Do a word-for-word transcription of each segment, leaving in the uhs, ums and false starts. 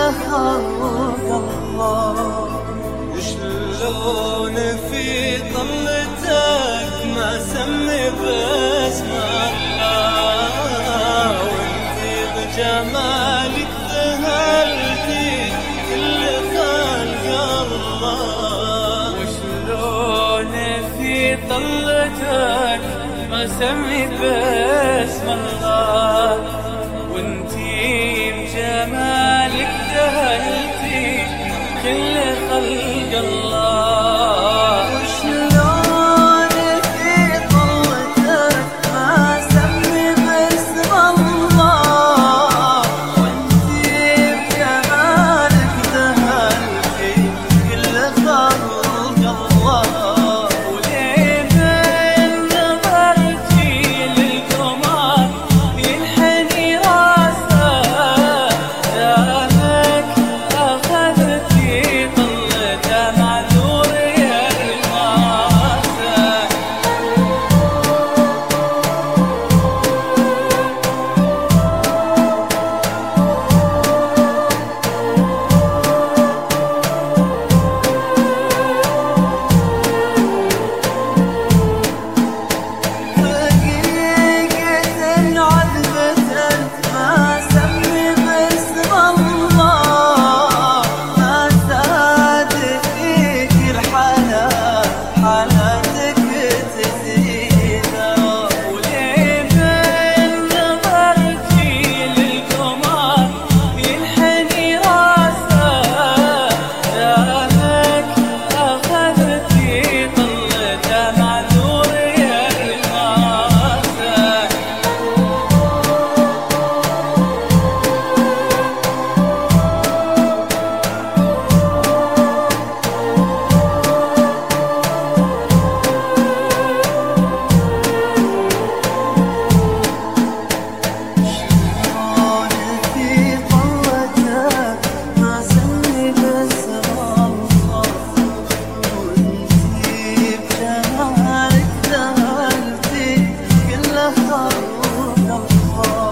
خلق الله. وشلون في طلتك ما سمي باسم الله، وانتي بجمالك ذهلتي كل خلق الله. وشلون في طلتك ما سمي باسم الله، وانتي بجمالك ذهلتي كل خلق الله. وشلون في طلتك ما سمي باسم الله، وانتي بجمالك ذهلتي كل خلق الله. وليه من نظرتي للقمر ينحني راسه، دامك أخذتي طلته معذور يا الماسة. حقيقة عذبتك ما سمي باسم الله، ما زاد فيك الحلا حالتك تزيده. وليه من نظرتي للقمر ينحني راسه، دامك أخذتي طلته معذور يا الماسة. شلون في طلتك ما سمي باسم الله، وانتي بجمالك ذهلتي كل خلق الله.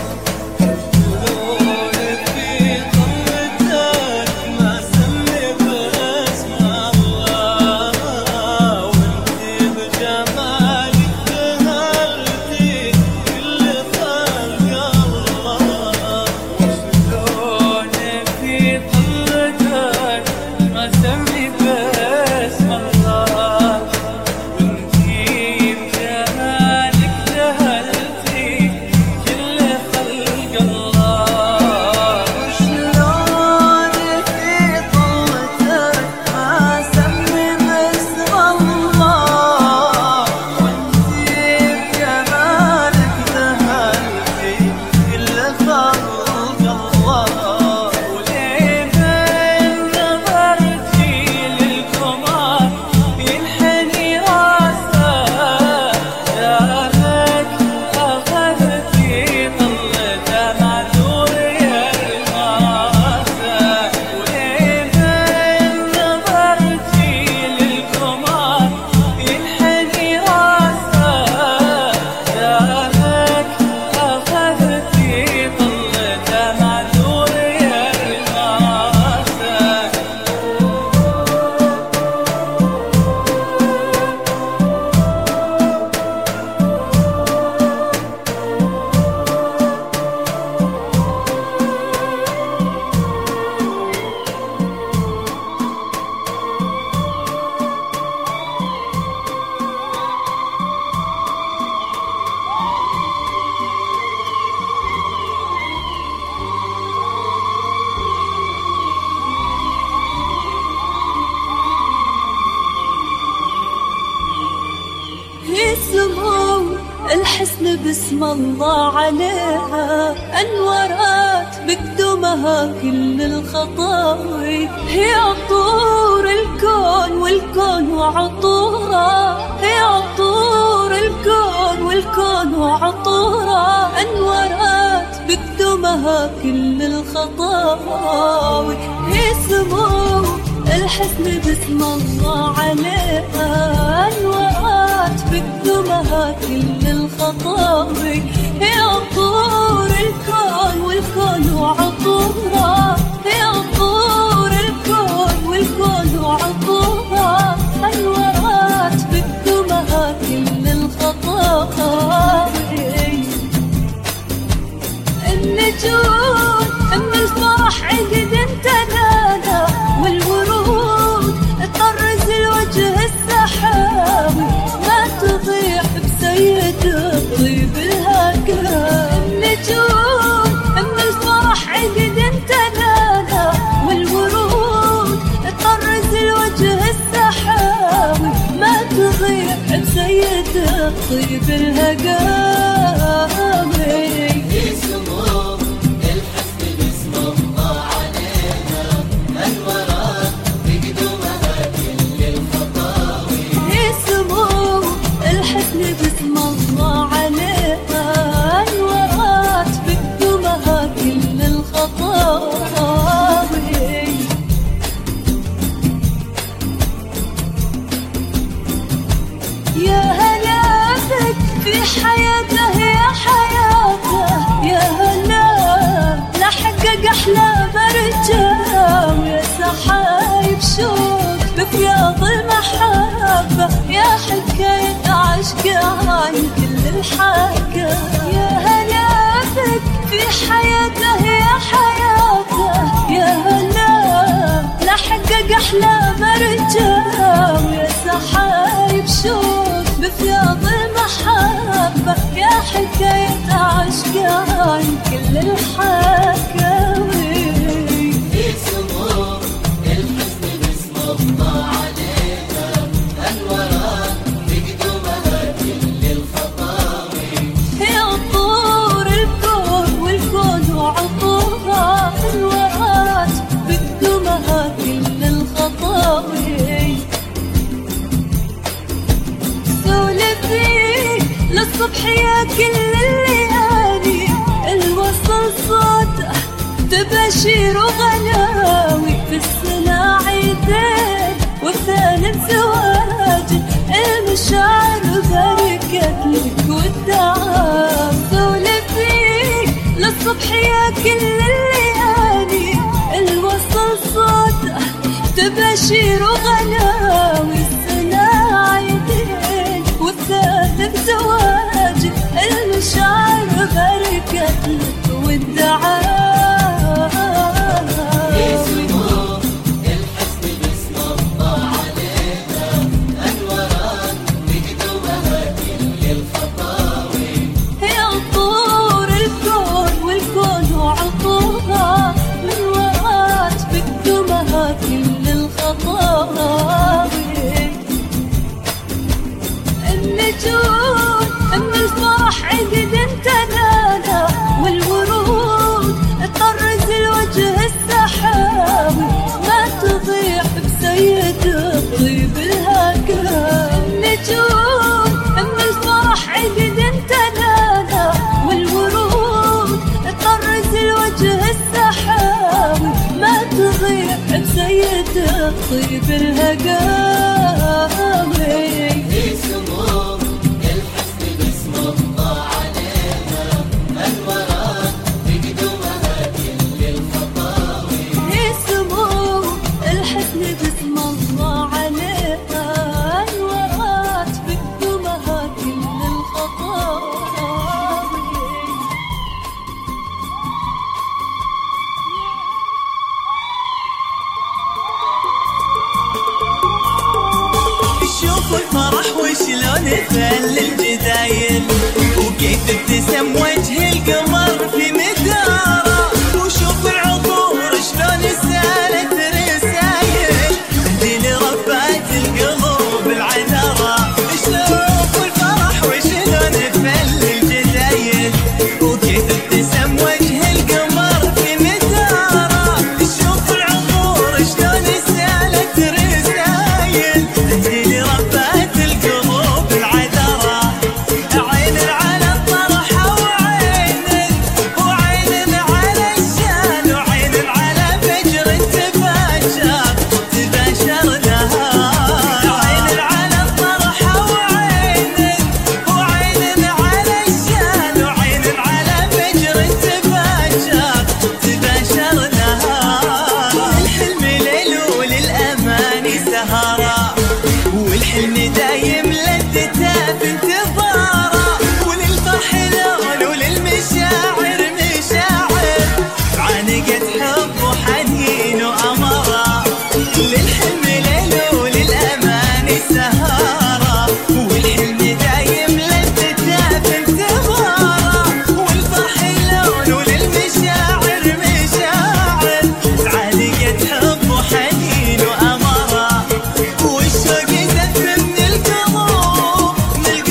شلون في طلتك ما سمي باسم الله، وانتي بجمالك ذهلتي كل خلق الله. وشلون في طلتك ما سمي باسم الله، وانتي بجمالك ذهلتي كل خلق الله. شلون في طلتك ما سمي باسم الله، وانتي بجمالك ذهلتي كل خلق الله. وليه من نظرتي للقمر ينحني راسه، دامك أخذتي طلته معذور يا الماسة. وليه من نظرتي للقمر ينحني راسه، دامك أخذتي طلته معذور يا الماسة. هي سمو الحسن باسم الله عليها، أنورات بقدمها كل الخطاوي. هي عطور الكون والكون وعطورها، هي عطور الكون والكون وعطورها. أنورات بقدمها كل الخطاوي. هي سمو الحسن باسم الله عليها، أنورات بقدمها كل الخطاوي. هي عطور الكون والكون وعطورها، هي بسيد الطيب الهقاوي. في سمو الحسن باسم الله علينا، أنورات بقدومها كل الخطاوي. في سمو الحسن باسم الله عليها، أنورات بقدومها كل الخطاوي. يا هلا بك في حياته يا حياته، يا هلا لحقق أحلام رجال، ويا سحايب شوق بفياض المحبة، يا حكاية عشق عن كل الحكا. يا هلا بك في حياته يا حياته، يا هلا لحقق أحلام رجال، ويا سحايب شوق بفياض المحبة، يا حكاية عشق عن كل الحكاوي. في سمو الحسن باسم الله علينا، أنورات بقدومها كل الخطاوي. يا طور الكون والكون وعطوها، أنورات بقدومها كل الخطاوي. للصبح يا كل الليالي، الوصل صوته تباشير وغناوي. في السنة عيدين والثالث زواج، المشاعر بركت لك والدعاء. سولفيك للصبح يا كل الليالي، الوصل صوته تباشير وغناوي. السنة عيدين والثالث زواج، المشاعر بركت لك والدعاء. في سمو الحسن باسم الله علينا، أنورات بقدومها كل الخطاوي. يا طور الكون والكون وعطوها، أنورات بقدومها كل الخطاوي. النجوم من الفرح عقد انتنانا، والورود تطرز الوجه السحاوي، ما تضيع بسيد الطيب الهقاوي. النجوم من الفرح عقد انتنانا، والورود تطرز الوجه السحاوي، ما تضيع بسيد الطيب الهقاوي. في سمو الحسن باسم الله علينا، أنورات بقدومها كل الخطاوي. في سمو الحسن باسم الله عليها، أنورات بقدومها كل الخطاوي. شوف الفرح وشلون ثل الجدايل، وكيف ابتسم وجه القمر في مداره، وشوف العطور شلون سالت رسايل تهدي لربات القلوب العذرة. شوف الفرح وشلون ثل الجدايل، وكيف ابتسم وجه القمر في مداره، شوف العطور شلون سالت رسايل تهدي لربات القلوب العذرة. عين على الطرحة وعين وعين على الشان، وعين على فجر تباشر تباشر لها. عين على الطرحة وعين وعين على الشان، وعين على فجر تباشر تباشر لها. الحلم ليل وللأماني سهرة، والحلم دايم لذته في انتظاره، وللفرح لون وللمشاعر مشاعر، عانقت حب وحنين وأمرة. للحلم ليل وللأماني سهرة، والحلم دايم لذته في انتظاره، والفرح لون وللمشاعر مشاعر، عانقت حب وحنين وأمرة. والشوق يزف من القلوب من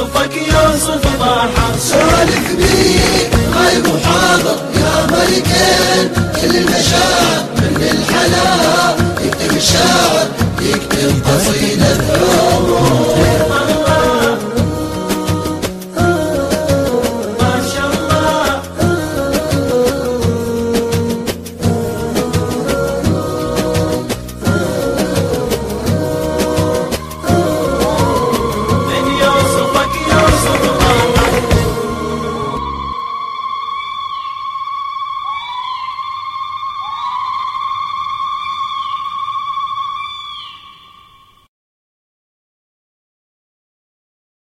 يوصفك يوصف ضاحى. سولف بيك غايب وحاضر يا ملكين كل المشاعر من الحلا، يكتب الشاعر يكتب قصيدة